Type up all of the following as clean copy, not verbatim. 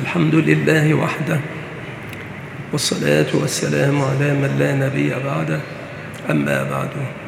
الحمد لله وحده، والصلاة والسلام على من لا نبي بعده. أما بعد،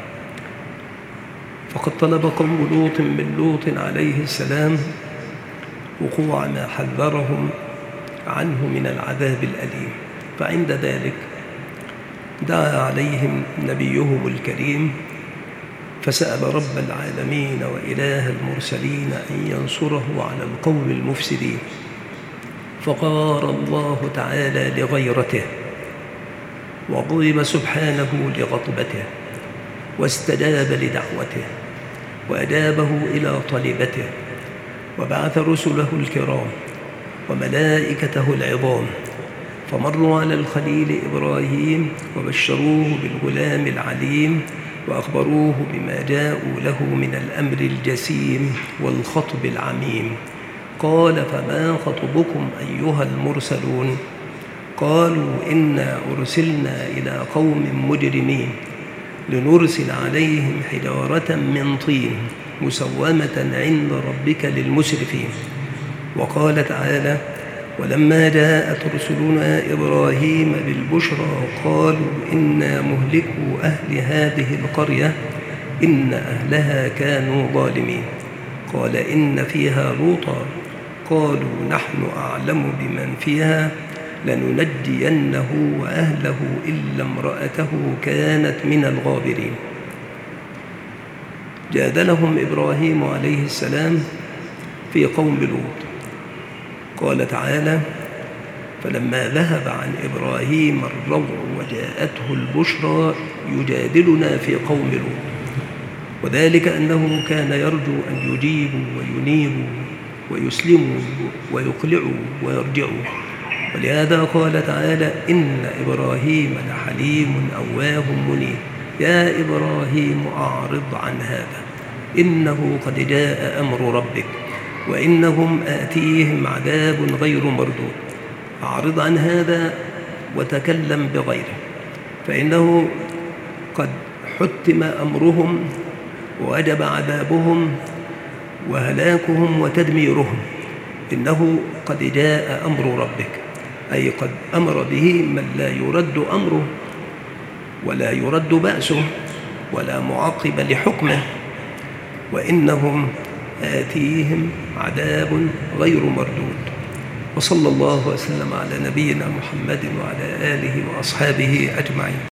فقد طلب قوم لوط من لوط عليه السلام وقوع ما حذرهم عنه من العذاب الأليم، فعند ذلك دعا عليهم نبيهم الكريم فسأل رب العالمين وإله المرسلين أن ينصره على القوم المفسدين، فغار الله تعالى لغيرته وغضب سبحانه لغضبته، واستجاب لدعوته وأجابه إلى طلبته، وبعث رسله الكرام وملائكته العظام، فمروا على الخليل إبراهيم وبشروه بالغلام العليم، وأخبروه بما جاءوا له من الأمر الجسيم والخطب العميم. قال: فما خطبكم أيها المرسلون؟ قالوا: إنا أرسلنا إلى قوم مجرمين لنرسل عليهم حجارة من طين مسومة عند ربك للمسرفين. وقال تعالى: ولما جاءت رسلنا إبراهيم بالبشرى قالوا إنا مهلكو أهل هذه القرية إن أهلها كانوا ظالمين. قال: إن فيها لوطا. قالوا: نحن أعلم بمن فيها لننجينه وأهله إلا امرأته كانت من الغابرين. جادلهم إبراهيم عليه السلام في قوم لوط. قال تعالى: فلما ذهب عن إبراهيم الروع وجاءته البشرى يجادلنا في قوم لوط، وذلك أنه كان يرجو أن يجيبوا وينيبوا ويسلموا ويقلعوا ويرجعوا، ولهذا قال تعالى: إن إبراهيم لحليم أواه منيب. يا إبراهيم أعرض عن هذا إنه قد جاء أمر ربك وإنهم آتيهم عذاب غير مردود. أعرض عن هذا وتكلم بغيره، فإنه قد حتم أمرهم ووجب عذابهم وهلاكهم وتدميرهم. إنه قد جاء أمر ربك، أي قد أمر به من لا يرد أمره ولا يرد بأسه ولا معقب لحكمه، وإنهم آتيهم عذاب غير مردود. وصلى الله وسلم على نبينا محمد وعلى آله وأصحابه أجمعين.